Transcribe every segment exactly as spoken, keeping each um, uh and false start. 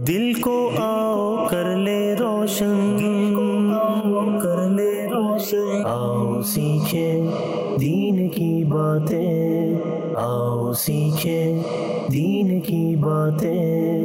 دل کو آؤ کر لے روشن، دل کو آؤ کر لے روشن، آؤ سیکھے دین کی باتیں، آؤ سیکھے دین کی باتیں۔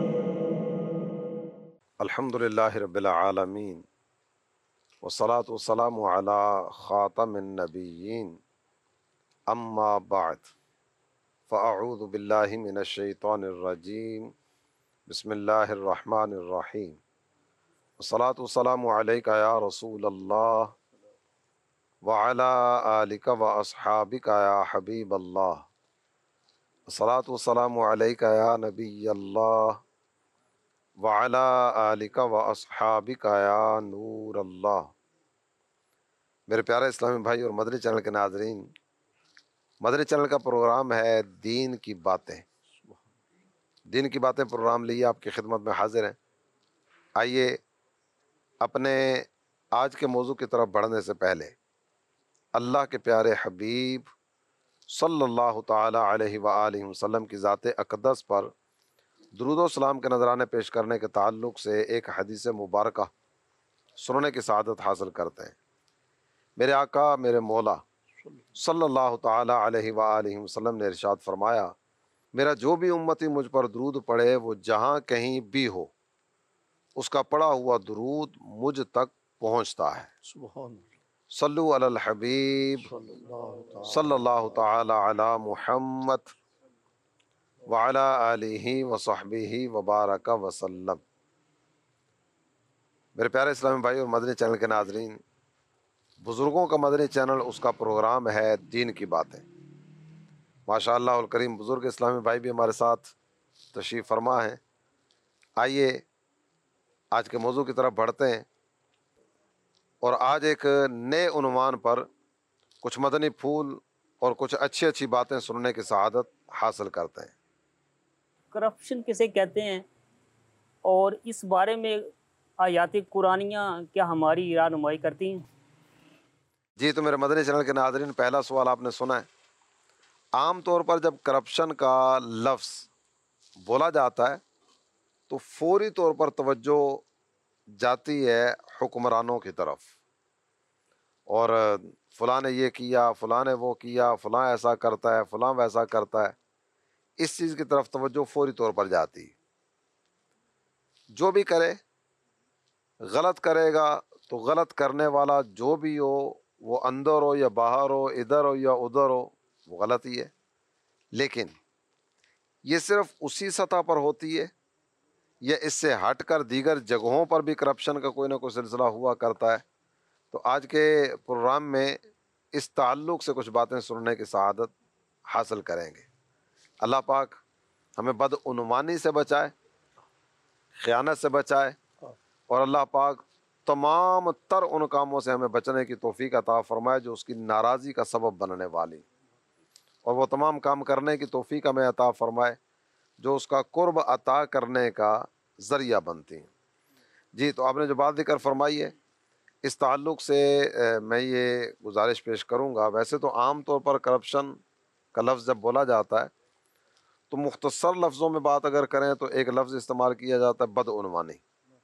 الحمد للہ رب العالمین والصلاة والسلام علی خاتم النبیین، اما بعد فاعوذ باللہ من الشیطان الرجیم، بسم اللہ الرحمن الرحیم، والصلاة والسلام علیک یا رسول اللہ وعلی آلک واصحابک یا حبیب اللہ، والصلاة والسلام علیک یا نبی اللہ وعلی آلک واصحابک یا نور اللہ۔ میرے پیارے اسلامی بھائی اور مدنی چینل کے ناظرین، مدنی چینل کا پروگرام ہے دین کی باتیں۔ دین کی باتیں پروگرام لیے آپ کی خدمت میں حاضر ہیں۔ آئیے اپنے آج کے موضوع کی طرف بڑھنے سے پہلے اللہ کے پیارے حبیب صلی اللہ تعالی علیہ وآلہ وسلم کی ذات اقدس پر درود و سلام کے نذرانے پیش کرنے کے تعلق سے ایک حدیث مبارکہ سننے کی سعادت حاصل کرتے ہیں۔ میرے آقا میرے مولا صلی اللہ تعالی علیہ وآلہ وسلم نے ارشاد فرمایا، میرا جو بھی امتی مجھ پر درود پڑھے وہ جہاں کہیں بھی ہو، اس کا پڑھا ہوا درود مجھ تک پہنچتا ہے۔ سبحان صلو علی الحبیب صلی اللہ تعالی علی محمد وعلی آلہ وصحبہ وبارک وسلم۔ میرے پیارے اسلامی بھائی اور مدنی چینل کے ناظرین، بزرگوں کا مدنی چینل، اس کا پروگرام ہے دین کی باتیں۔ ماشاء اللہ الکریم بزرگ اسلامی بھائی بھی ہمارے ساتھ تشریف فرما ہیں۔ آئیے آج کے موضوع کی طرف بڑھتے ہیں، اور آج ایک نئے عنوان پر کچھ مدنی پھول اور کچھ اچھی اچھی باتیں سننے کی سعادت حاصل کرتے ہیں۔ کرپشن کسے کہتے ہیں، اور اس بارے میں آیات قرآنیہ کیا ہماری رہنمائی کرتی ہیں؟ جی تو میرے مدنی چینل کے ناظرین، پہلا سوال آپ نے سنا ہے۔ عام طور پر جب کرپشن کا لفظ بولا جاتا ہے تو فوری طور پر توجہ جاتی ہے حکمرانوں کی طرف، اور فلاں نے یہ کیا، فلاں نے وہ کیا، فلاں ایسا کرتا ہے، فلاں ویسا کرتا ہے، اس چیز کی طرف توجہ فوری طور پر جاتی ہے۔ جو بھی کرے غلط کرے گا تو غلط کرنے والا جو بھی ہو، وہ اندر ہو یا باہر ہو، ادھر ہو یا ادھر ہو، وہ غلط ہی ہے۔ لیکن یہ صرف اسی سطح پر ہوتی ہے یا اس سے ہٹ کر دیگر جگہوں پر بھی کرپشن کا کوئی نہ کوئی سلسلہ ہوا کرتا ہے؟ تو آج کے پروگرام میں اس تعلق سے کچھ باتیں سننے کی سعادت حاصل کریں گے۔ اللہ پاک ہمیں بدعنوانی سے بچائے، خیانت سے بچائے، اور اللہ پاک تمام تر ان کاموں سے ہمیں بچنے کی توفیق عطا فرمائے جو اس کی ناراضی کا سبب بننے والی، اور وہ تمام کام کرنے کی توفیق ہمیں عطا فرمائے جو اس کا قرب عطا کرنے کا ذریعہ بنتی ہیں۔ جی تو آپ نے جو بات ذکر فرمائی ہے، اس تعلق سے میں یہ گزارش پیش کروں گا۔ ویسے تو عام طور پر کرپشن کا لفظ جب بولا جاتا ہے تو مختصر لفظوں میں بات اگر کریں تو ایک لفظ استعمال کیا جاتا ہے، بدعنوانی۔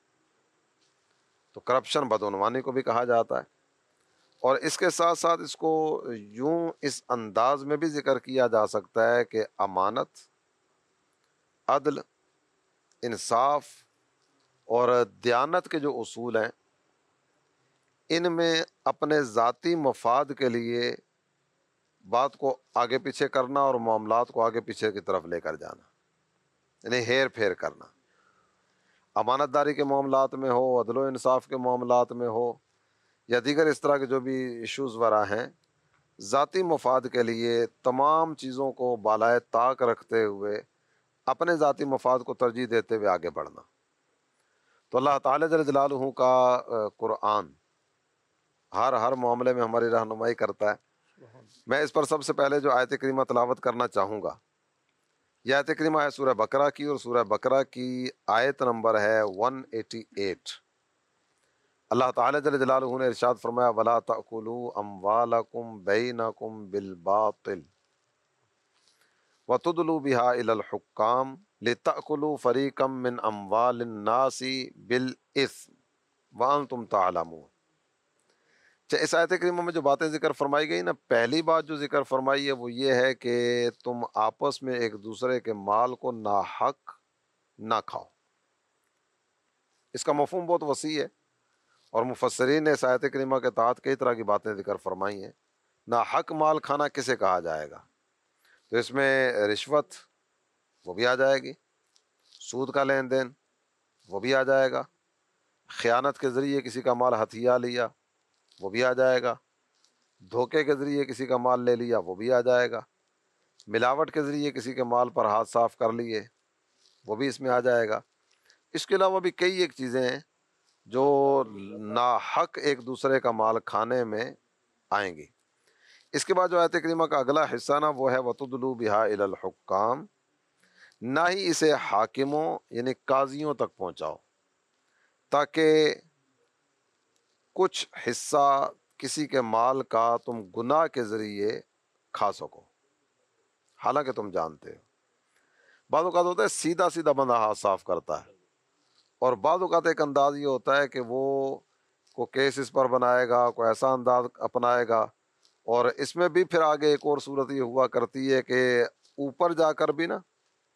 تو کرپشن بدعنوانی کو بھی کہا جاتا ہے، اور اس کے ساتھ ساتھ اس کو یوں اس انداز میں بھی ذکر کیا جا سکتا ہے کہ امانت، عدل، انصاف اور دیانت کے جو اصول ہیں، ان میں اپنے ذاتی مفاد کے لیے بات کو آگے پیچھے کرنا اور معاملات کو آگے پیچھے کی طرف لے کر جانا، یعنی ہیر پھیر کرنا، امانت داری کے معاملات میں ہو، عدل و انصاف کے معاملات میں ہو، یا دیگر اس طرح کے جو بھی ایشوز وغیرہ ہیں، ذاتی مفاد کے لیے تمام چیزوں کو بالائے طاق رکھتے ہوئے اپنے ذاتی مفاد کو ترجیح دیتے ہوئے آگے بڑھنا۔ تو اللہ تعالیٰ جل جلالہ کا قرآن ہر ہر معاملے میں ہماری رہنمائی کرتا ہے۔ میں اس پر سب سے پہلے جو آیت کریمہ تلاوت کرنا چاہوں گا، یہ آیت کریمہ ہے سورہ بقرہ کی، اور سورہ بقرہ کی آیت نمبر ہے ایک سو اٹھاسی۔ اللہ تعالیٰ جل جلالہ نے ارشاد فرمایا، وَلَا تَأْكُلُوا أَمْوَالَكُمْ بَيْنَكُمْ بِالْبَاطِلِ وَتُدْلُوا بِهَا إِلَى الْحُكَّامِ لِتَأْكُلُوا فَرِيقًا مِّنْ أَمْوَالِ النَّاسِ بِالْإِثْمِ وَأَنْتُمْ تَعْلَمُونَ۔ اچھا، اس آیت کریمہ میں جو باتیں ذکر فرمائی گئی نا، پہلی بات جو ذکر فرمائی ہے وہ یہ ہے کہ تم آپس میں ایک دوسرے کے مال کو ناحق نہ کھاؤ۔ اس کا مفہوم بہت وسیع ہے، اور مفسرین نے اس آیت کریمہ کے تحت کئی طرح کی باتیں ذکر فرمائی ہیں۔ ناحق مال کھانا کسے کہا جائے گا؟ تو اس میں رشوت وہ بھی آ جائے گی، سود کا لین دین وہ بھی آ جائے گا، خیانت کے ذریعے کسی کا مال ہتھیا لیا وہ بھی آ جائے گا، دھوکے کے ذریعے کسی کا مال لے لیا وہ بھی آ جائے گا، ملاوٹ کے ذریعے کسی کے مال پر ہاتھ صاف کر لیے وہ بھی اس میں آ جائے گا۔ اس کے علاوہ بھی کئی ایک چیزیں ہیں جو ناحق ایک دوسرے کا مال کھانے میں آئیں گی۔ اس کے بعد جو آیت کریمہ کا اگلا حصہ نا وہ ہے وَتُدْلُوا بِهَا إِلَى الْحُكَّامِ، نہ ہی اسے حاکموں یعنی قاضیوں تک پہنچاؤ تاکہ کچھ حصہ کسی کے مال کا تم گناہ کے ذریعے کھا سکو، حالانکہ تم جانتے ہو۔ بعض اوقات ہوتا ہے سیدھا سیدھا بندہ ہاتھ صاف کرتا ہے، اور بعض اوقات ایک انداز یہ ہوتا ہے کہ وہ کو کیس اس پر بنائے گا، کوئی ایسا انداز اپنائے گا، اور اس میں بھی پھر آگے ایک اور صورت یہ ہوا کرتی ہے کہ اوپر جا کر بھی نا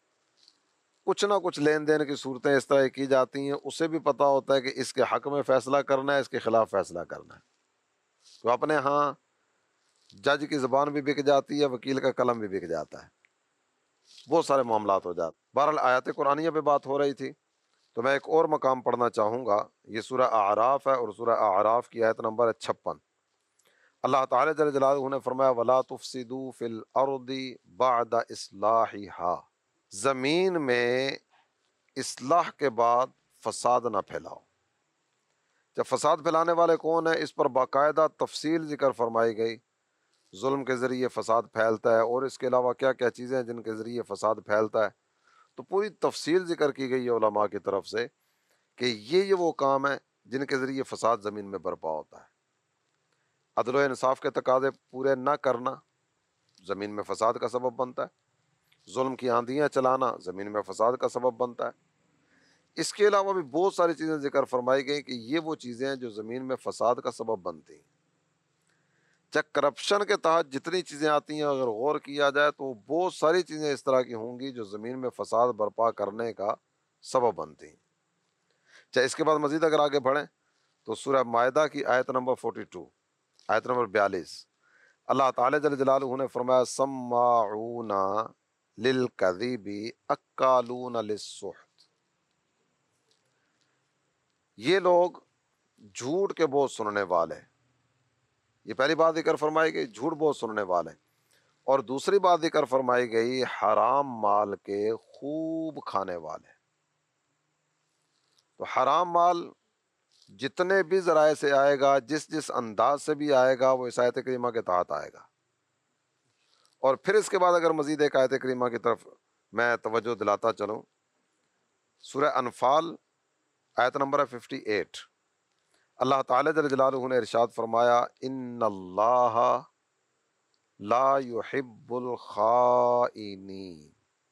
کچھ نہ کچھ لین دین کی صورتیں اس طرح کی جاتی ہیں، اسے بھی پتہ ہوتا ہے کہ اس کے حق میں فیصلہ کرنا ہے، اس کے خلاف فیصلہ کرنا ہے، تو اپنے ہاں جج کی زبان بھی بک جاتی ہے، وکیل کا قلم بھی بک جاتا ہے، بہت سارے معاملات ہو جاتے۔ بہرحال آیات قرآنیہ پہ بات ہو رہی تھی، تو میں ایک اور مقام پڑھنا چاہوں گا۔ یہ سورہ اعراف ہے، اور سورہ اعراف کی آیت نمبر ہے چھپن۔ اللہ تعالیٰ جل جلالہ نے فرمایا وَلَا تُفْسِدُوا فِي الْأَرْضِ بَعْدَ إِصْلَاحِهَا، زمین میں اصلاح کے بعد فساد نہ پھیلاؤ۔ جب فساد پھیلانے والے کون ہیں، اس پر باقاعدہ تفصیل ذکر فرمائی گئی۔ ظلم کے ذریعے فساد پھیلتا ہے، اور اس کے علاوہ کیا کیا چیزیں ہیں جن کے ذریعے فساد پھیلتا ہے، تو پوری تفصیل ذکر کی گئی ہے علماء کی طرف سے کہ یہ یہ وہ کام ہیں جن کے ذریعے فساد زمین میں برپا ہوتا ہے۔ عدل و انصاف کے تقاضے پورے نہ کرنا زمین میں فساد کا سبب بنتا ہے، ظلم کی آندیاں چلانا زمین میں فساد کا سبب بنتا ہے۔ اس کے علاوہ بھی بہت ساری چیزیں ذکر فرمائی گئی کہ یہ وہ چیزیں ہیں جو زمین میں فساد کا سبب بنتی ہیں۔ چاہے کرپشن کے تحت جتنی چیزیں آتی ہیں اگر غور کیا جائے تو بہت ساری چیزیں اس طرح کی ہوں گی جو زمین میں فساد برپا کرنے کا سبب بنتی ہیں۔ چاہے اس کے بعد مزید اگر آگے بڑھیں تو سورہ مائدہ کی آیت نمبر بائیس، آیت نمبر بیالیس، اللہ تعالیٰ جل جلالہ نے فرمایا سماعون للکذب اکالون للسحت، یہ لوگ جھوٹ کے بہت سننے والے، یہ پہلی بات ذکر فرمائی گئی جھوٹ بہت سننے والے، اور دوسری بات ذکر فرمائی گئی حرام مال کے خوب کھانے والے۔ تو حرام مال جتنے بھی ذرائع سے آئے گا، جس جس انداز سے بھی آئے گا، وہ اس آیت کریمہ کے تحت آئے گا۔ اور پھر اس کے بعد اگر مزید ایک آیت کریمہ کی طرف میں توجہ دلاتا چلوں، سورہ انفال آیت نمبر ہے اٹھاون، اللہ تعالیٰ جل جلالہ نے ارشاد فرمایا ان اللہ لا يحب الخائنین،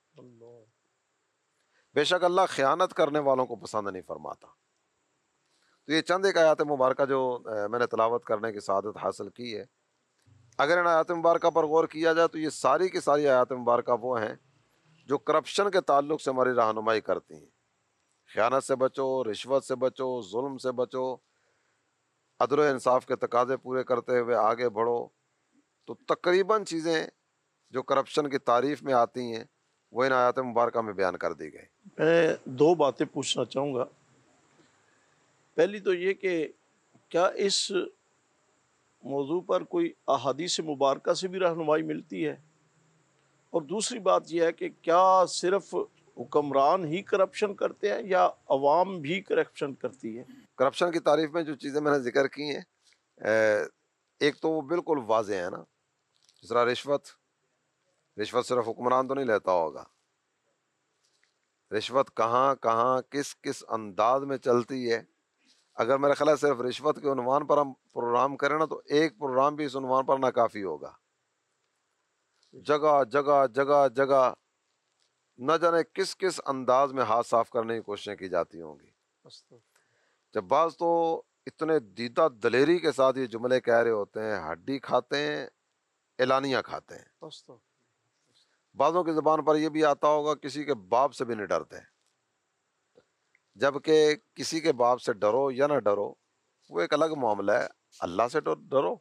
بے شک اللہ خیانت کرنے والوں کو پسند نہیں فرماتا۔ تو یہ چند ایک آیات مبارکہ جو میں نے تلاوت کرنے کی سعادت حاصل کی ہے، اگر ان آیات مبارکہ پر غور کیا جائے تو یہ ساری کی ساری آیات مبارکہ وہ ہیں جو کرپشن کے تعلق سے ہماری رہنمائی کرتی ہیں۔ خیانت سے بچو، رشوت سے بچو، ظلم سے بچو، عدل و انصاف کے تقاضے پورے کرتے ہوئے آگے بڑھو۔ تو تقریباً چیزیں جو کرپشن کی تعریف میں آتی ہیں وہ ان آیات مبارکہ میں بیان کر دی گئی۔ میں دو باتیں پوچھنا چاہوں گا۔ پہلی تو یہ کہ کیا اس موضوع پر کوئی احادیث مبارکہ سے بھی رہنمائی ملتی ہے، اور دوسری بات یہ ہے کہ کیا صرف حکمران ہی کرپشن کرتے ہیں یا عوام بھی کرپشن کرتی ہے؟ کرپشن کی تعریف میں جو چیزیں میں نے ذکر کی ہیں، ایک تو وہ بالکل واضح ہے نا، جس طرح رشوت رشوت صرف حکمران تو نہیں لیتا ہوگا، رشوت کہاں کہاں کس کس انداز میں چلتی ہے۔ اگر میرا خیال ہے صرف رشوت کے عنوان پر ہم پروگرام کریں نا تو ایک پروگرام بھی اس عنوان پر ناکافی ہوگا۔ جگہ جگہ جگہ جگہ نہ جانے کس کس انداز میں ہاتھ صاف کرنے کی کوششیں کی جاتی ہوں گی. جب بعض تو اتنے دیدہ دلیری کے ساتھ یہ جملے کہہ رہے ہوتے ہیں، ہڈی کھاتے ہیں، اعلانیہ کھاتے ہیں. بعضوں کی زبان پر یہ بھی آتا ہوگا کسی کے باپ سے بھی نہیں ڈرتے، جبکہ کسی کے باپ سے ڈرو یا نہ ڈرو وہ ایک الگ معاملہ ہے. اللہ سے ڈرو.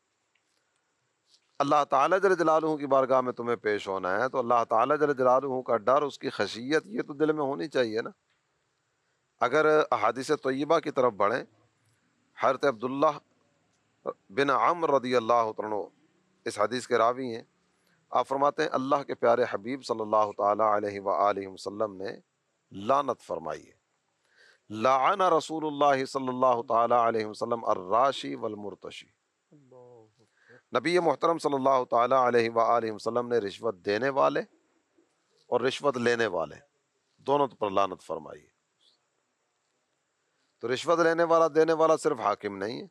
اللہ تعالیٰ جل جلالہ کی بارگاہ میں تمہیں پیش ہونا ہے تو اللہ تعالیٰ جل جلالہ کا ڈر، اس کی خشیت، یہ تو دل میں ہونی چاہیے نا. اگر احادیث طیبہ کی طرف بڑھیں، حضرت عبداللہ بن عمرو رضی اللہ عنہ اس حدیث کے راوی ہیں. آپ فرماتے ہیں اللہ کے پیارے حبیب صلی اللہ تعالی علیہ وآلہ وسلم نے لعنت فرمائی ہے. لعن رسول اللہ صلی اللہ تعالی علیہ وسلم الراشی والمرتشی. نبی محترم صلی اللہ تعالی علیہ وآلہ وسلم نے رشوت دینے والے اور رشوت لینے والے دونوں پر لعنت فرمائی ہے. تو رشوت لینے والا دینے والا صرف حاکم نہیں ہے،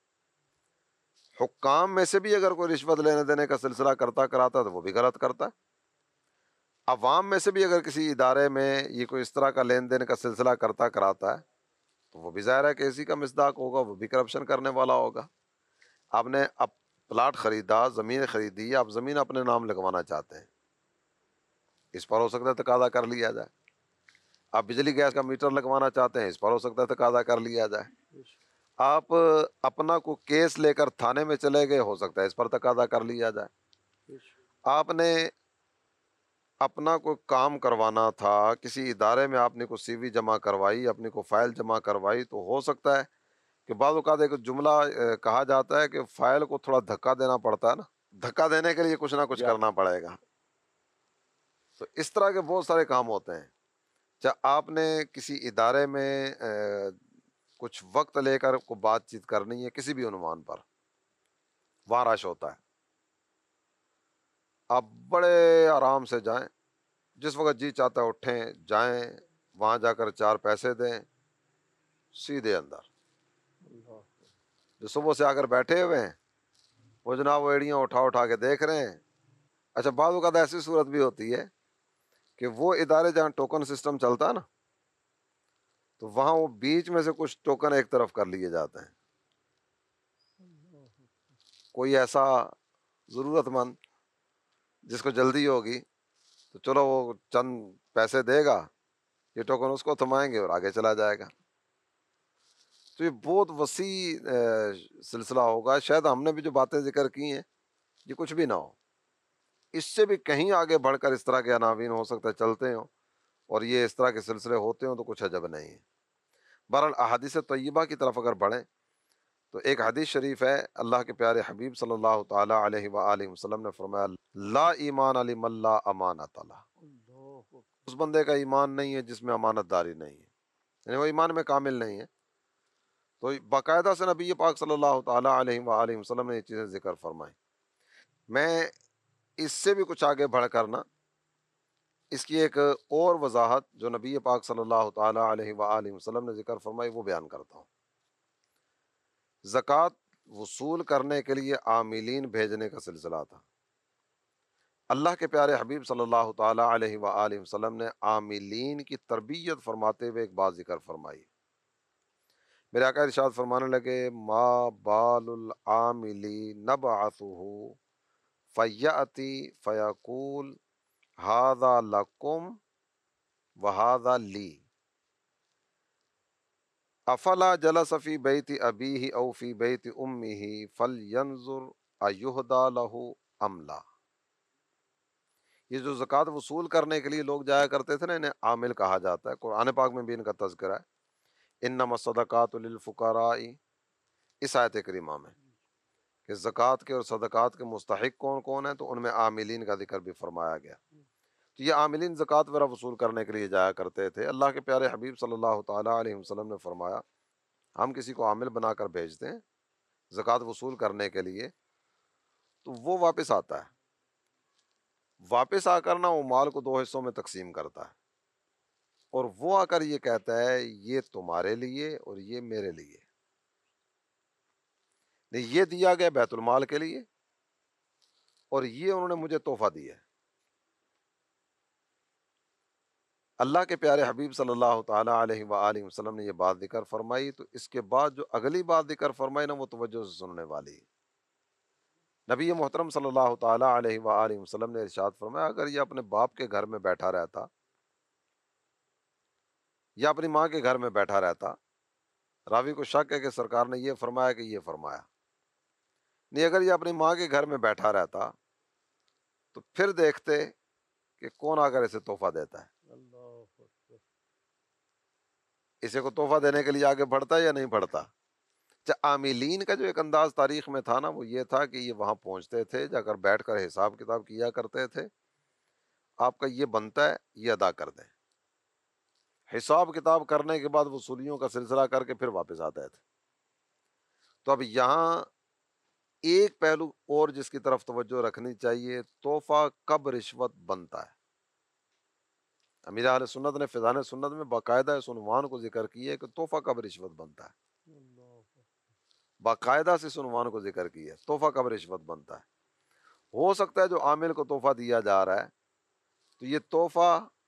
حکام میں سے بھی اگر کوئی رشوت لینے دینے کا سلسلہ کرتا کراتا ہے تو وہ بھی غلط کرتا ہے. عوام میں سے بھی اگر کسی ادارے میں یہ کوئی اس طرح کا لین دین کا سلسلہ کرتا کراتا ہے تو وہ بھی ظاہر ہے کہ اسی کا مصداق ہوگا، وہ بھی کرپشن کرنے والا ہوگا. آپ نے اب پلاٹ خریدا، زمین خریدی، آپ زمین اپنے نام لگوانا چاہتے ہیں، اس پر ہو سکتا ہے تقاضا کر لیا جائے. آپ بجلی گیس کا میٹر لگوانا چاہتے ہیں، اس پر ہو سکتا ہے تقاضا کر لیا جائے. آپ اپنا کو کیس لے کر تھانے میں چلے گئے، ہو سکتا ہے اس پر تقاضا کر لیا جائے. آپ نے اپنا کوئی کام کروانا تھا، کسی ادارے میں آپ نے کوئی سی وی جمع کروائی، اپنی کو فائل جمع کروائی، تو ہو سکتا ہے کہ بعض اوقات ایک جملہ کہا جاتا ہے کہ فائل کو تھوڑا دھکا دینا پڑتا ہے نا، دھکا دینے کے لیے کچھ نہ کچھ کرنا پڑے گا. تو اس طرح کے بہت سارے کام ہوتے ہیں. جب آپ نے کسی ادارے میں کچھ وقت لے کر کو بات چیت کرنی ہے کسی بھی عنوان پر، وہاں رش ہوتا ہے، آپ بڑے آرام سے جائیں، جس وقت جی چاہتا ہے اٹھیں جائیں، وہاں جا کر چار پیسے دیں، سیدھے اندر. جو صبح سے آ کر بیٹھے ہوئے ہیں وہ جناب وہ ایڑیاں اٹھا اٹھا کے دیکھ رہے ہیں. اچھا بعض اوقات ایسی صورت بھی ہوتی ہے کہ وہ ادارے جہاں ٹوکن سسٹم چلتا ہے نا، تو وہاں وہ بیچ میں سے کچھ ٹوکن ایک طرف کر لیے جاتے ہیں. کوئی ایسا ضرورت مند جس کو جلدی ہوگی تو چلو وہ چند پیسے دے گا، یہ ٹوکن اس کو تھمائیں گے اور آگے چلا جائے گا. تو یہ بہت وسیع سلسلہ ہوگا. شاید ہم نے بھی جو باتیں ذکر کی ہیں یہ کچھ بھی نہ ہو، اس سے بھی کہیں آگے بڑھ کر اس طرح کے عناوین ہو سکتا ہے چلتے ہوں، اور یہ اس طرح کے سلسلے ہوتے ہوں تو کچھ عجب نہیں ہے. بہرحال احادیث طیبہ کی طرف اگر بڑھیں تو ایک حدیث شریف ہے، اللہ کے پیارے حبیب صلی اللہ تعالی علیہ وآلہ وسلم نے فرمایا لا ایمان لمن لا امانت له. اس بندے کا ایمان نہیں ہے جس میں امانت داری نہیں ہے، یعنی وہ ایمان میں کامل نہیں ہے. تو باقاعدہ سے نبی پاک صلی اللہ تعالی علیہ وآلہ وسلم نے یہ چیزیں ذکر فرمائی. میں اس سے بھی کچھ آگے بڑھ کر نا اس کی ایک اور وضاحت جو نبی پاک صلی اللہ تعالی علیہ وآلہ وسلم نے ذکر فرمائی وہ بیان کرتا ہوں. زکوٰۃ وصول کرنے کے لیے عاملین بھیجنے کا سلسلہ تھا. اللہ کے پیارے حبیب صلی اللہ تعالی علیہ وآلہ وسلم نے عاملین کی تربیت فرماتے ہوئے ایک بات ذکر فرمائی. میرے آقا ارشاد فرمانے لگے ما بال العاملی نبعثہ فیأتی فیقول ھذا لکم وھذا لی افلا جلس فی بیت ابیہ او فی بیت امہ فلینظر ایہدی لہ ام لا. یہ جو زکوٰۃ وصول کرنے کے لیے لوگ جایا کرتے تھے نا، انہیں عامل کہا جاتا ہے. قرآن پاک میں بھی ان کا تذکرہ ہے، انما الصدقات للفقراء، اس آیت کریمہ میں کہ زکوٰۃ کے اور صدقات کے مستحق کون کون ہیں، تو ان میں عاملین کا ذکر بھی فرمایا گیا. تو یہ عاملین زکوٰۃ وغیرہ وصول کرنے کے لیے جایا کرتے تھے. اللہ کے پیارے حبیب صلی اللہ تعالیٰ علیہ وسلم نے فرمایا ہم کسی کو عامل بنا کر بھیجتے ہیں زکوٰۃ وصول کرنے کے لیے، تو وہ واپس آتا ہے، واپس آ کر نا وہ مال کو دو حصوں میں تقسیم کرتا ہے، اور وہ آ کر یہ کہتا ہے یہ تمہارے لیے اور یہ میرے لیے. یہ دیا گیا بیت المال کے لیے اور یہ انہوں نے مجھے تحفہ دیا ہے. اللہ کے پیارے حبیب صلی اللہ تعالیٰ علیہ وآلہ وسلم نے یہ بات ذکر فرمائی تو اس کے بعد جو اگلی بات ذکر فرمائی نا وہ توجہ سے سننے والی ہے۔ نبی محترم صلی اللہ تعالیٰ علیہ وآلہ وسلم نے ارشاد فرمایا اگر یہ اپنے باپ کے گھر میں بیٹھا رہتا یا اپنی ماں کے گھر میں بیٹھا رہتا، راوی کو شک ہے کہ سرکار نے یہ فرمایا کہ یہ فرمایا نہیں، اگر یہ اپنی ماں کے گھر میں بیٹھا رہتا تو پھر دیکھتے کہ کون آ کر اسے تحفہ دیتا ہے، اللہ اکبر۔ اسے کو تحفہ دینے کے لیے آگے بڑھتا ہے یا نہیں بڑھتا۔ عاملین کا جو ایک انداز تاریخ میں تھا نا وہ یہ تھا کہ یہ وہاں پہنچتے تھے، جا کر بیٹھ کر حساب کتاب کیا کرتے تھے، آپ کا یہ بنتا ہے یہ ادا کر دیں، حساب کتاب کرنے کے بعد وصولیوں کا سلسلہ کر کے پھر واپس آتے تھے۔ تو اب یہاں ایک پہلو اور جس کی طرف توجہ رکھنی چاہیے، تحفہ کب رشوت بنتا ہے۔ امیر اہل سنت نے فیضان سنت میں باقاعدہ اس عنوان کو ذکر کیا ہے کہ تحفہ کب رشوت بنتا ہے، باقاعدہ سے اس عنوان کو ذکر کیا ہے، تحفہ کب رشوت بنتا ہے۔ ہو سکتا ہے جو عامل کو تحفہ دیا جا رہا ہے تو یہ تحفہ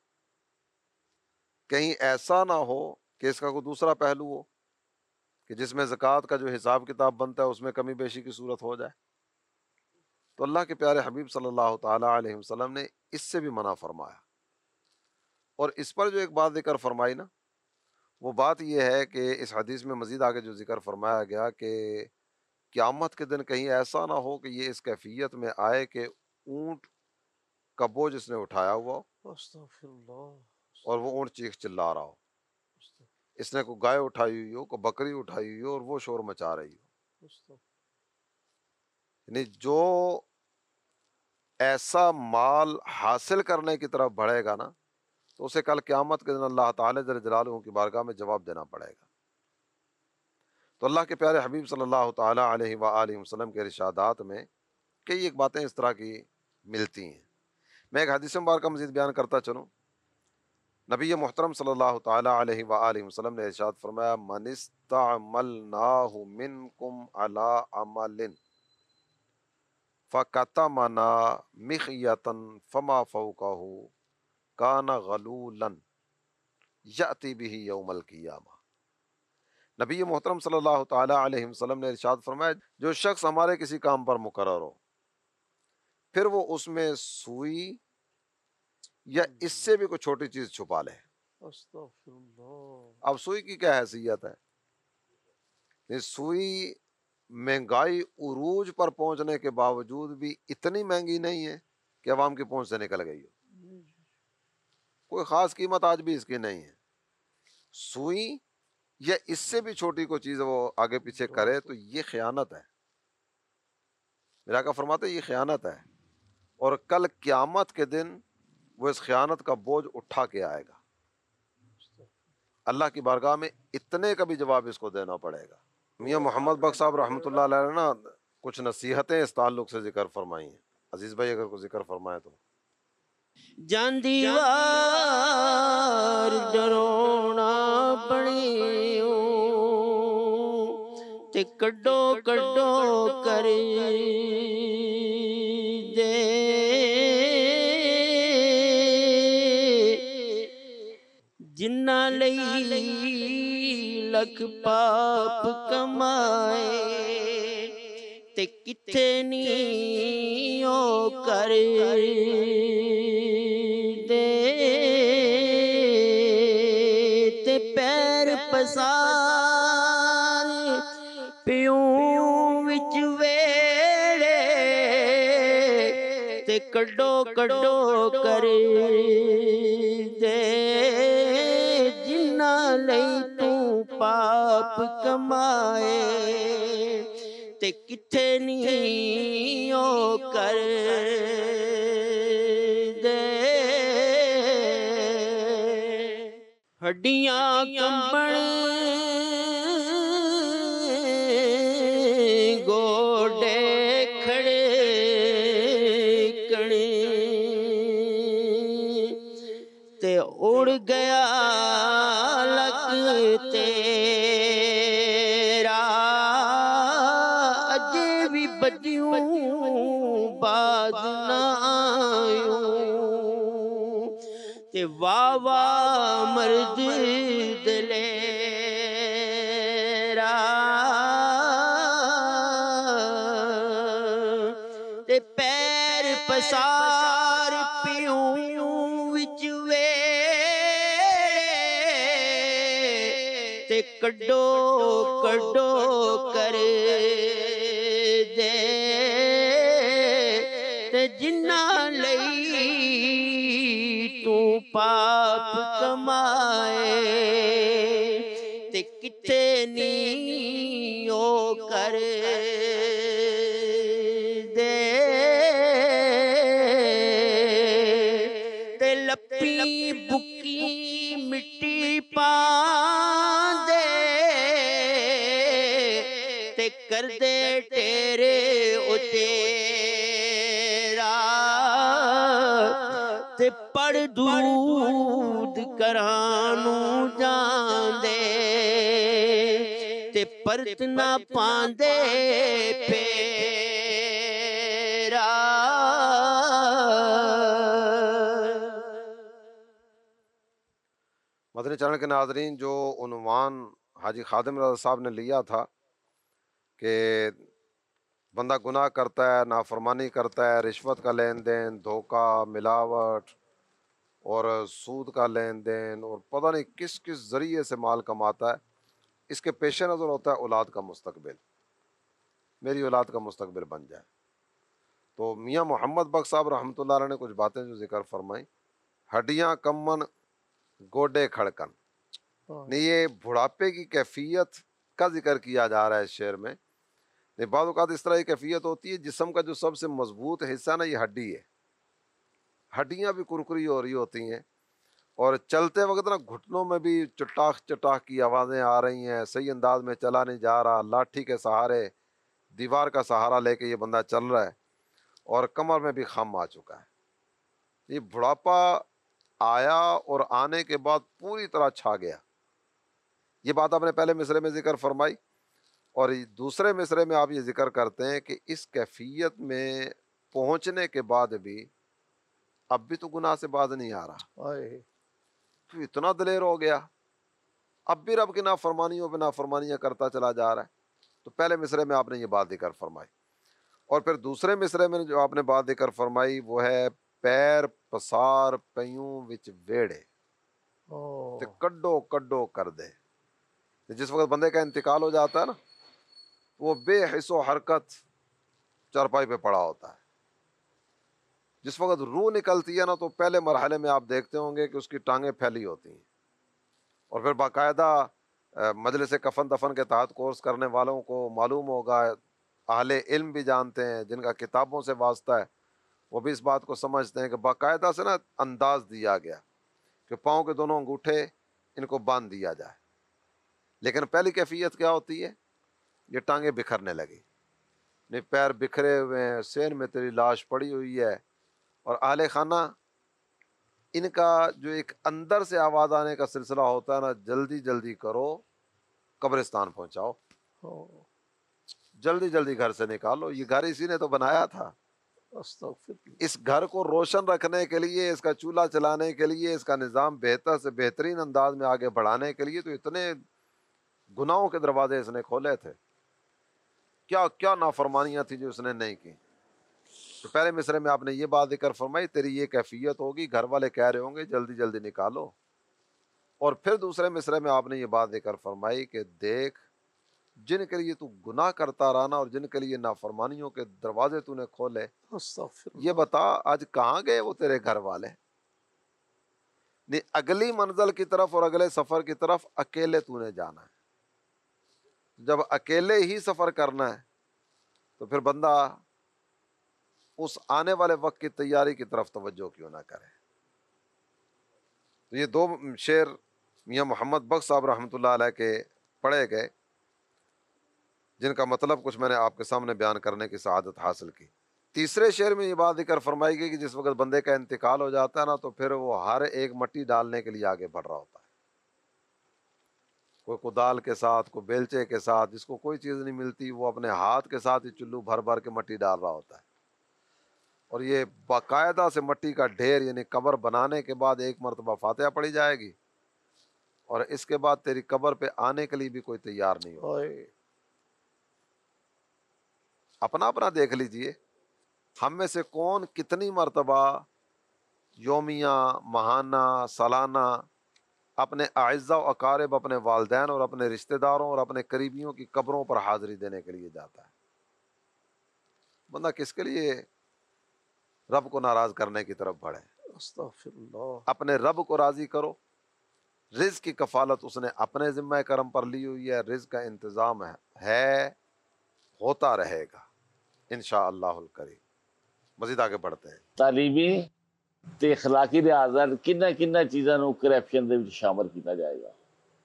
کہیں ایسا نہ ہو کہ اس کا کوئی دوسرا پہلو ہو کہ جس میں زکوٰۃ کا جو حساب کتاب بنتا ہے اس میں کمی بیشی کی صورت ہو جائے، تو اللہ کے پیارے حبیب صلی اللہ تعالیٰ علیہ وسلم نے اس سے بھی منع فرمایا۔ اور اس پر جو ایک بات ذکر فرمائی نا وہ بات یہ ہے کہ اس حدیث میں مزید آگے جو ذکر فرمایا گیا کہ قیامت کے دن کہیں ایسا نہ ہو کہ یہ اس کیفیت میں آئے کہ اونٹ کا بوجھ اس نے اٹھایا ہوا ہو استغفر اللہ۔ اور وہ اونٹ چیخ چلا رہا ہو، اس نے کوئی گائے اٹھائی ہوئی ہو، کوئی بکری اٹھائی ہوئی ہو اور وہ شور مچا رہی ہو، یعنی جو ایسا مال حاصل کرنے کی طرف بڑھے گا نا تو اسے کل قیامت کے دن اللہ تعالیٰ جل جلالہ کی بارگاہ میں جواب دینا پڑے گا۔ تو اللہ کے پیارے حبیب صلی اللہ تعالیٰ علیہ وآلہ وسلم کے ارشادات میں کئی ایک باتیں اس طرح کی ملتی ہیں۔ میں ایک حدیث مبارکہ مزید بیان کرتا چلوں۔ نبی محترم صلی اللہ تعالیٰ علیہ وآلہ وسلم نے ارشاد فرمایا من استعملناہ منکم علی عمل فکتمنا مخیتا فما فوقہ کان غلولا یأتی بہ یوم القیامہ۔ نبی محترم صلی اللہ تعالیٰ علیہ وسلم نے ارشاد فرمایا جو شخص ہمارے کسی کام پر مقرر ہو پھر وہ اس میں سوئی یا اس سے بھی کوئی چھوٹی چیز چھپا لے، استغفر اللہ۔ اب سوئی کی کیا حیثیت ہے؟ سوئی مہنگائی عروج پر پہنچنے کے باوجود بھی اتنی مہنگی نہیں ہے کہ عوام کی پہنچ سے نکل گئی ہو، کوئی خاص قیمت آج بھی اس کی نہیں ہے۔ سوئی یا اس سے بھی چھوٹی کوئی چیز وہ آگے پیچھے کرے تو یہ خیانت ہے، میرا کا فرماتے یہ خیانت ہے، اور کل قیامت کے دن وہ اس خیانت کا بوجھ اٹھا کے آئے گا، اللہ کی بارگاہ میں اتنے کا بھی جواب اس کو دینا پڑے گا۔ میاں محمد بخش صاحب رحمۃ اللہ علیہ نے نا کچھ نصیحتیں اس تعلق سے ذکر فرمائی ہیں، عزیز بھائی اگر کوئی ذکر فرمائے تو۔ جان دیوار ڈرونا پڑیو تے کڈو کڈو کر دے جنہ لئی لکھ پاپ کمائے تے کتھے نہیں او کر دے تے پیر پسار پیوں وچ ویڑے تے کڈو کڈو کر دے جنہ لئی تو پاپ کمائے تے کتھے نہیں او کر دے ہڈیاں کمبن گوڈے کھڑے کڑے تے اڑ گیا لک تیرا اجے بھی بدیوں باز نہ آیوں تے تے واہ واہ مرد دلیرا تے پیر پسار پیوں وچ ویڑے تے کڈو کڈو کر دے تے جنہ لئی تو پاپ کمائے تے کتے نہیں او کر دے تے لپی بکی مٹی پان دے تے کر دے تیرے او تیرا تے پڑھ درود کرانو جان دے تے پرت نہ پاندے پیرا مدنی چینل کے ناظرین، جو عنوان حاجی خادم رضا صاحب نے لیا تھا کہ بندہ گناہ کرتا ہے، نافرمانی کرتا ہے، رشوت کا لین دین، دھوکہ، ملاوٹ اور سود کا لین دین اور پتہ نہیں کس کس ذریعے سے مال کماتا ہے، اس کے پیش نظر ہوتا ہے اولاد کا مستقبل، میری اولاد کا مستقبل بن جائے۔ تو میاں محمد بخش صاحب رحمۃ اللہ علیہ نے کچھ باتیں جو ذکر فرمائیں، ہڈیاں کمن گوڈے کھڑکن، نہیں یہ بڑھاپے کی کیفیت کا ذکر کیا جا رہا ہے اس شعر میں۔ نہیں بعض اوقات اس طرح کی کیفیت ہوتی ہے، جسم کا جو سب سے مضبوط حصہ نا یہ ہڈی ہے، ہڈیاں بھی کرکری ہو رہی ہوتی ہیں اور چلتے وقت نا گھٹنوں میں بھی چٹاخ چٹاخ کی آوازیں آ رہی ہیں، صحیح انداز میں چلا نہیں جا رہا، لاٹھی کے سہارے، دیوار کا سہارا لے کے یہ بندہ چل رہا ہے اور کمر میں بھی خم آ چکا ہے۔ یہ بڑھاپا آیا اور آنے کے بعد پوری طرح چھا گیا، یہ بات آپ نے پہلے مصرے میں ذکر فرمائی، اور دوسرے مصرے میں آپ یہ ذکر کرتے ہیں کہ اس کیفیت میں پہنچنے کے بعد بھی اب بھی تو گناہ سے باز نہیں آ رہا، تو اتنا دلیر ہو گیا، اب بھی رب کی نافرمانیوں پہ نافرمانیاں کرتا چلا جا رہا ہے۔ تو پہلے مصرے میں آپ نے یہ بات ذکر فرمائی، اور پھر دوسرے مصرے میں جو آپ نے بات ذکر فرمائی وہ ہے پیر پسار پیوں وچ ویڑے تے کڈو کڈو کر دے۔ جس وقت بندے کا انتقال ہو جاتا ہے نا، وہ بے حس و حرکت چارپائی پہ پڑا ہوتا ہے، جس وقت روح نکلتی ہے نا تو پہلے مرحلے میں آپ دیکھتے ہوں گے کہ اس کی ٹانگیں پھیلی ہوتی ہیں، اور پھر باقاعدہ مجلس کفن دفن کے تحت کورس کرنے والوں کو معلوم ہوگا، اہل علم بھی جانتے ہیں، جن کا کتابوں سے واسطہ ہے وہ بھی اس بات کو سمجھتے ہیں کہ باقاعدہ سے نا انداز دیا گیا کہ پاؤں کے دونوں انگوٹھے ان کو باندھ دیا جائے، لیکن پہلی کیفیت کیا ہوتی ہے؟ یہ ٹانگیں بکھرنے لگی، نہیں پیر بکھرے ہوئے ہیں، سین میں تیری لاش پڑی ہوئی ہے، اور اہل خانہ ان کا جو ایک اندر سے آواز آنے کا سلسلہ ہوتا ہے نا، جلدی جلدی کرو قبرستان پہنچاؤ، جلدی جلدی گھر سے نکالو، یہ گھر اسی نے تو بنایا تھا، اس گھر کو روشن رکھنے کے لیے، اس کا چولہا چلانے کے لیے، اس کا نظام بہتر سے بہترین انداز میں آگے بڑھانے کے لیے تو اتنے گناہوں کے دروازے اس نے کھولے تھے، کیا کیا نافرمانیاں تھیں جو اس نے نہیں کی۔ تو پہلے مصرے میں آپ نے یہ بات ذکر فرمائی، تیری یہ کیفیت ہوگی، گھر والے کہہ رہے ہوں گے جلدی جلدی نکالو، اور پھر دوسرے مصرے میں آپ نے یہ بات ذکر فرمائی کہ دیکھ جن کے لیے تو گناہ کرتا رہنا اور جن کے لیے نافرمانیوں کے دروازے تو نے کھولے، یہ بتا آج کہاں گئے وہ تیرے گھر والے؟ نہیں اگلی منزل کی طرف اور اگلے سفر کی طرف اکیلے تو نے جانا ہے، جب اکیلے ہی سفر کرنا ہے تو پھر بندہ اس آنے والے وقت کی تیاری کی طرف توجہ کیوں نہ کرے۔ تو یہ دو شعر میاں محمد بخش صاحب رحمۃ اللہ علیہ کے پڑھے گئے، جن کا مطلب کچھ میں نے آپ کے سامنے بیان کرنے کی سعادت حاصل کی۔ تیسرے شعر میں یہ بات ذکر فرمائی گئی کہ جس وقت بندے کا انتقال ہو جاتا ہے نا تو پھر وہ ہر ایک مٹی ڈالنے کے لیے آگے بڑھ رہا ہوتا ہے، کوئی کدال کے ساتھ، کوئی بیلچے کے ساتھ، جس کو کوئی چیز نہیں ملتی وہ اپنے ہاتھ کے ساتھ ہی چلو بھر بھر کے مٹی ڈال رہا ہوتا ہے، اور یہ باقاعدہ سے مٹی کا ڈھیر یعنی قبر بنانے کے بعد ایک مرتبہ فاتحہ پڑھی جائے گی اور اس کے بعد تیری قبر پہ آنے کے لیے بھی کوئی تیار نہیں ہو. ہائے، اپنا اپنا دیکھ لیجئے ہم میں سے کون کتنی مرتبہ یومیہ، ماہانہ، سالانہ اپنے اعزاء و اقارب، اپنے والدین اور اپنے رشتہ داروں اور اپنے قریبیوں کی قبروں پر حاضری دینے کے لیے جاتا ہے. بندہ کس کے لیے رب کو ناراض کرنے کی طرف بڑھے؟ استغفر اللہ. اپنے رب کو راضی کرو. رزق کی کفالت اس نے اپنے ذمہ کرم پر لی ہوئی ہے، رزق کا انتظام ہے ہے ہوتا رہے گا انشاءاللہ الکریم. مزید آگے بڑھتے ہیں. تعلیمی تے اخلاقی لحاظ نال کنہ کنہ چیزاں نو کرپشن دے وچ شامل کیتا جائے گا؟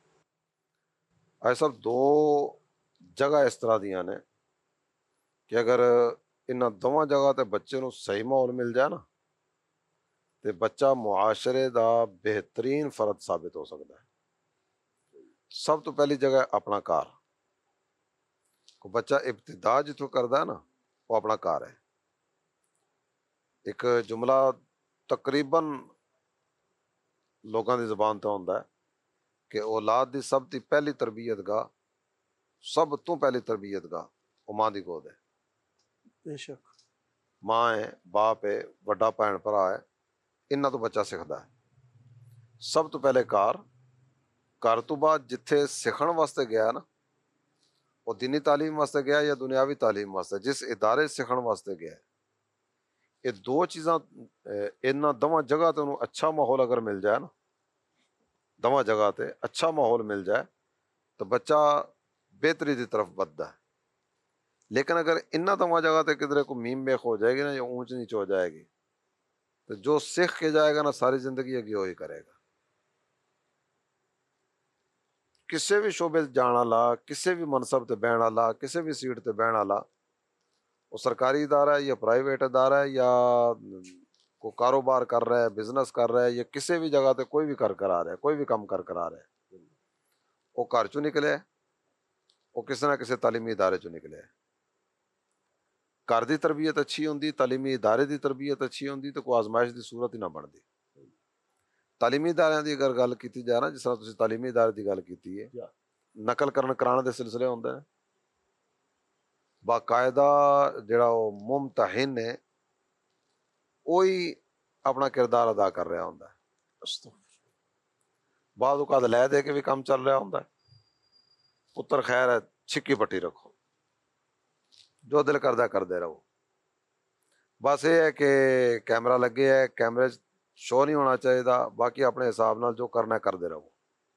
ایسا دو جگہ اس طرح دیاں نے کہ اگر انہاں دوواں جگہ تے بچے نو صحیح ماحول مل جائے نا تے بچہ معاشرے دا بہترین فرد ثابت ہو سکتا ہے. سب تو پہلی جگہ ہے اپنا کار. کو بچہ ابتدا جتوں کردا ہے نا وہ اپنا کار ہے. ایک جملہ تقریباً لوگاں دی زبان تے ہوندا ہے کہ اولاد دی سب دی پہلی تربیت گاہ، سب تو پہلی تربیت گاہ وہ ماں دی گود ہے. بے شک. ماں ہے، باپ ہے، وڈا بھین بھرا ہے، انہاں تو بچہ سکھدا ہے. سب تو پہلے کار، کار تو بعد جتھے سکھن واسطے گیا نا وہ دینی تعلیم واسطے گیا یا دنیاوی تعلیم واسطے، جس ادارے سکھن واسطے گیا ہے، یہ دو چیزاں انہاں دوواں جگہ تے انہوں اچھا ماحول اگر مل جائے نا، دوواں جگہ تے اچھا ماحول مل جائے تو بچہ بہتری دی طرف بددا ہے. لیکن اگر انہاں دوواں جگہ تے کدھرے کو میم بیخ ہو جائے گی نا یا اونچ نیچ ہو جائے گی تو جو سکھ کے جائے گا نا ساری زندگی اگی وہی کرے گا. کسے بھی شعبے جان والا، کسے بھی منصب تے بہن والا، کسے بھی سیٹ تے بہن والا، وہ سرکاری ادارہ ہے یا پرائیویٹ ادارہ ہے یا کو کاروبار کر رہا ہے، بزنس کر رہا ہے یا کسی بھی جگہ تے کوئی بھی کر کر آ رہا ہے، کوئی بھی کام کر کر آ رہا ہے، وہ گھر چوں نکلے ہے، وہ کسی نہ کسی تعلیمی ادارے چوں نکلے ہے. گھر دی تربیت اچھی ہوندی، تعلیمی ادارے دی تربیت اچھی ہوندی تو کوئی آزمائش دی صورت ہی نہ بنتی. تعلیمی ادارے دی اگر گل کیتی جائے نا، جس طرح تسی تعلیمی ادارے دی گل کیتی ہے، نقل کرن کرانے دے سلسلے ہوندے ہیں، باقاعدہ جڑا وہ ممتحن ہے وہی اپنا کردار ادا کر رہا ہوندا ہے. استغفر. بعض اوقات لے دے کے بھی کام چل رہا ہوندا ہے. پتر خیر ہے چھکی پٹی رکھو، جو دل کردہ کردے رہو. بس یہ ہے کہ کیمرہ لگے ہے، کیمرے شو نہیں ہونا چاہیے، باقی اپنے حساب نال جو کرنا ہے کردے رہو.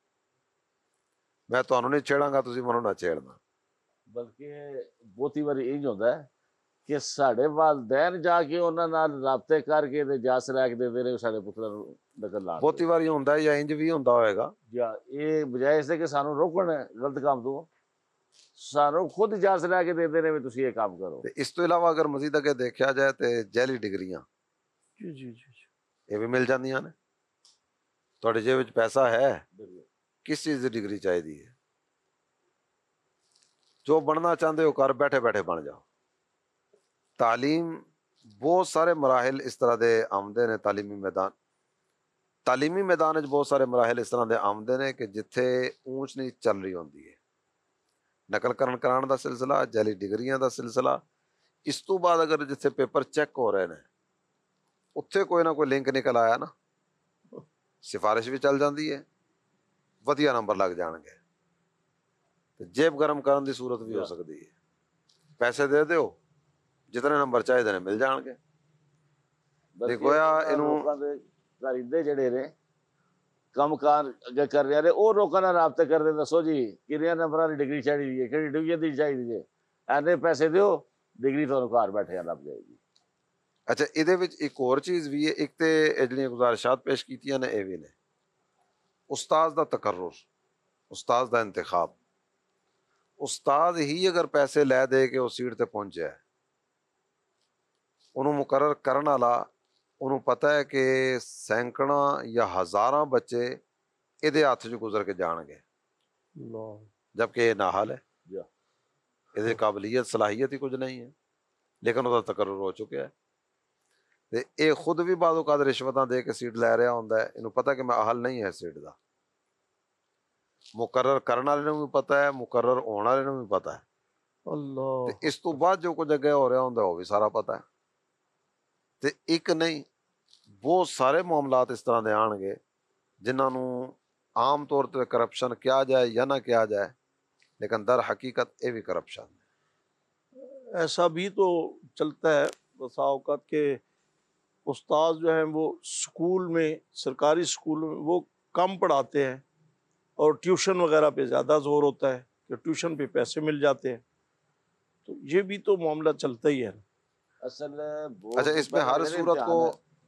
میں تانوں نہیں چھیڑاں گا، تسی منوں نہ چھیڑنا. بلکہ بہتی باری انج ہوندا ہے کہ ساڈے والدین جا کے انہاں نال رابطے کر کے تے جا سلیک دے دے رہے ساڈے پتراں نوں نقل لا بہتی واری ہوندا ہے یا انج بھی ہوندا ہوئے گا یا یہ بجائے اس دے کہ سانوں روکن غلط کام تو سانوں خود اجازت لے کے دے دے رہے تسی یہ کام کرو. تے اس تو علاوہ اگر مزید اگے دیکھا جائے تے جعلی ڈگریاں جی جی جی جی. یہ بھی مل جاندیاں نے. تواڈے جیب وچ پیسہ ہے، کس چیز دی ڈگری چاہیے ہے، جو بننا چاہتے ہو کر بیٹھے بیٹھے بن جاؤ. تعلیم بہت سارے مراحل اس طرح دے آمدے نے. تعلیمی میدان تعلیمی میدان وچ بہت سارے مراحل اس طرح دے آمدے نے کہ جتھے اونچ نیچ چل رہی ہوندی ہے. نقل کرن کران دا سلسلہ، جعلی ڈگریاں دا سلسلہ. اس تو بعد اگر جتھے پیپر چیک ہو رہے ہیں اتھے کوئی نہ کوئی لنک نکل آیا نا، سفارش بھی چل جاندی ہے، ودیا نمبر لگ جان گے، جیب گرم کرن دی صورت بھی ہو سکتی ہے. پیسے دے دیو، جتنے نمبر چاہیے مل جان گے. گویا لوکاں دے کریندے جڑے نے کم کار اگے کر رہے نے وہ لوکاں نال رابطے کردے، دسو جی کنیاں نمبراں دی ڈگری چاہیے، کہڑی ڈویژن دی چاہیے، اینے پیسے دیو ڈگری تانوں گھر بیٹھے لب جائے گی. اچھا یہ ایک اور چیز بھی ہے. ایک تے جڑیاں گزارشات پیش کیتیاں نے اے وی نے استاد دا تقرر، استاد دا انتخاب. استاد ہی اگر پیسے لے دے کے اس سیٹ تے پہنچے ہے، انہوں مقرر کرن والا انہوں پتہ ہے کہ سینکڑاں یا ہزاراں بچے ادھے ہاتھ جو گزر کے جان گے، اللہ. جبکہ یہ ناحال ہے، ادھے قابلیت صلاحیت ہی کچھ نہیں ہے، لیکن وہ تقرر ہو چکے ہے. ਤੇ ਇਹ ਖੁਦ ਵੀ ਬਾਜ਼ੋ ਕਾਦ ਰਿਸ਼ਵਤਾਂ ਦੇ ਕੇ ਸੀਟ ਲੈ ਰਿਹਾ ਹੁੰਦਾ ਹੈ, ਇਹਨੂੰ ਪਤਾ ਕਿ ਮੈਂ ਅਹਲ ਨਹੀਂ ਹੈ ਸੀਟ ਦਾ। ਮੁਕਰਰ ਕਰਨ ਵਾਲੇ ਨੂੰ ਵੀ ਪਤਾ ਹੈ, ਮੁਕਰਰ ਹੋਣ ਵਾਲੇ ਨੂੰ ਵੀ ਪਤਾ ਹੈ, اللہ ਤੇ ਇਸ ਤੋਂ ਬਾਅਦ ਜੋ ਕੁਝ ਅੱਗੇ ਹੋ ਰਿਹਾ ਹੁੰਦਾ ਉਹ ਵੀ ਸਾਰਾ ਪਤਾ ਹੈ। ਤੇ ਇੱਕ ਨਹੀਂ ਬਹੁਤ ਸਾਰੇ ਮਾਮਲਾਤ ਇਸ ਤਰ੍ਹਾਂ ਦੇ ਆਣਗੇ ਜਿਨ੍ਹਾਂ ਨੂੰ ਆਮ ਤੌਰ ਤੇ ਕਰਪਸ਼ਨ ਕਿਹਾ ਜਾਏ ਜਾਂ ਨਾ ਕਿਹਾ ਜਾਏ, لیکن در حقیقت یہ بھی کرپشن ہے۔ ایسا بھی تو چلتا ہے بسا اوقات کہ استاد جو ہیں وہ اسکول میں، سرکاری اسکول میں وہ کم پڑھاتے ہیں اور ٹیوشن وغیرہ پہ زیادہ زور ہوتا ہے کہ ٹیوشن پہ پیسے مل جاتے ہیں، تو یہ بھی تو معاملہ چلتا ہی ہے۔ اصل اچھا، اس میں ہر صورت کو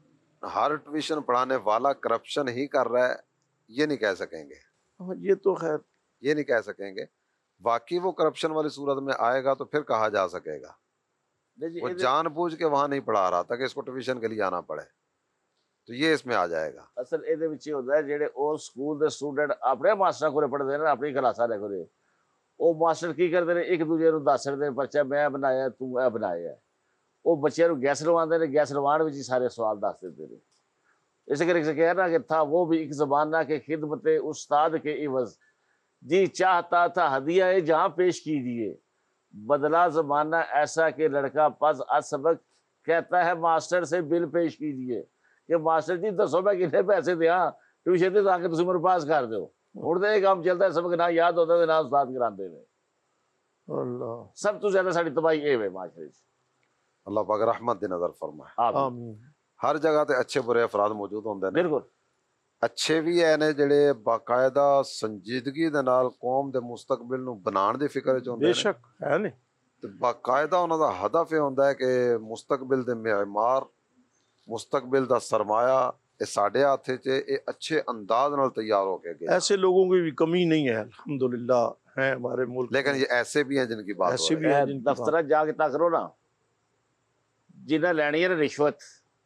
ہر ٹیوشن پڑھانے والا کرپشن ہی کر رہا ہے یہ نہیں کہہ سکیں گے، ہاں یہ تو خیر یہ نہیں کہہ سکیں گے۔ واقعی وہ کرپشن والی صورت میں آئے گا تو پھر کہا جا سکے گا وہ جان بوجھ کے وہاں نہیں پڑھا رہا تھا کہ اس کو ٹیوشن کے لیے آنا پڑے، تو یہ اس میں آ جائے گا۔ اصل یہ ہوتا ہے جہے وہ سکول کے اسٹوڈنٹ اپنے ماسٹر کو پڑھتے ہیں، اپنی کلاساں لے کے وہ ماسٹر کی کرتے ہیں، ایک دوسرے کو دس رہے ہیں پرچہ میں بنایا تو اے بنایا ہے، وہ بچے کو گیس لواتے ہیں، گیس لوان میں ہی سارے سوال دس دیتے ہیں۔ اس کر کے کہنا کہ تھا وہ بھی ایک زمانہ کے خدمت استاد کے عوض جی چاہتا تھا ہدیہ جہاں پیش کیجیے، بدلا زمانہ ایسا کہ لڑکا پس از سبق کہتا ہے ماسٹر سے بل پیش کیجیے کہ ماسٹر جی دسو میں کتنے پیسے دیا ٹیوشن دے تاکہ تسی میرے پاس کر دو۔ ہن تے یہ کام چلتا ہے، سبق نہ یاد ہوتا ہے نہ استاد کراندے نے۔ اللہ سب تو زیادہ ساری تباہی اے ہے معاشرے وچ۔ اللہ پاک رحمت دی نظر فرمائے۔ آمین۔ آمین۔ ہر جگہ تے اچھے برے افراد موجود ہوندے نے، بالکل اچھے بھی ہے نے جڑے باقاعدہ سنجیدگی دے نال قوم دے مستقبل نو بنان دی فکر وچ ہوندے بے نے، شک ہے نہیں، تے باقاعدہ انہاں دا ہدف یہ ہوندا ہے کہ مستقبل دے معمار، مستقبل دا سرمایہ یہ ساڈے ہاتھ وچ یہ اچھے انداز نال تیار ہو کے گیا، ایسے لوگوں کی بھی کمی نہیں ہے الحمدللہ، ہیں ہمارے ملک میں۔ لیکن یہ ایسے بھی ہیں جن کی بات ہو ایسے رہی بھی ہے۔ ہیں جن کی بات- دفتر جا کے تک کرو نا، جنہیں لینی ہے رشوت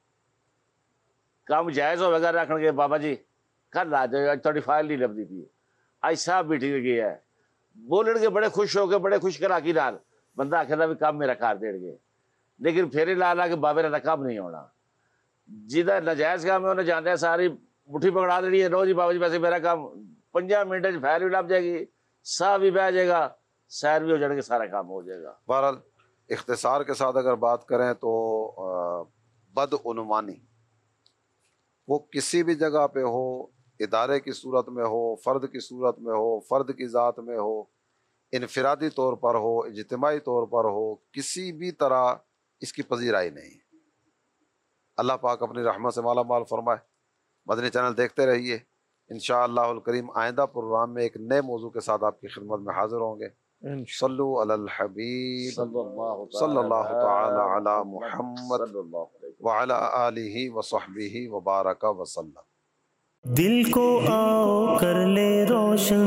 کام جائز ہوئے گا رکھن گے، بابا جی کل آ جائے، اج تھوڑی فائل نہیں لبھی پی، اج صاحب بیٹھی گئی ہے، بولن گے بڑے خوش ہو کے، بڑے خوش کراکی نال، بندہ آخر بھی کام میرا کر دین گے، لیکن پھر لا لا کے بابے نے کام نہیں ہونا۔ جہاں نجائز کام ہے انہیں جانے ساری مٹھی پکڑا دینی ہے، لو جی بابا جی پیسے میرا کام، پنجا منٹ فائل بھی لب جائے گی، صاحب بھی بہ جائے گا، سیر بھی ہو جائے گا، سارا کام ہو جائے گا۔ بہرحال اختصار کے ساتھ اگر بات کریں تو آ، بدعنوانی وہ کسی بھی جگہ پہ ہو، ادارے کی صورت میں ہو، فرد کی صورت میں ہو، فرد کی ذات میں ہو، انفرادی طور پر ہو، اجتماعی طور پر ہو، کسی بھی طرح اس کی پذیرائی نہیں۔ اللہ پاک اپنی رحمت سے مالا مال فرمائے۔ مدنی چینل دیکھتے رہیے، انشاءاللہ الکریم آئندہ پروگرام میں ایک نئے موضوع کے ساتھ آپ کی خدمت میں حاضر ہوں گے۔ صلو علی الحبیب صلی اللہ صلی اللہ تعالی علی محمد صلی اللہ علیہ وسلم۔ وعلی آلہ وصحبہ وبارک وسلم۔ دل کو آؤ کر لے روشن،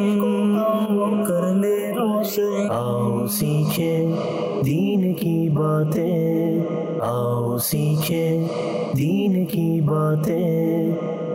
کر لے روشن، آؤ سیکھے دین کی باتیں، آؤ سیکھے دین کی باتیں،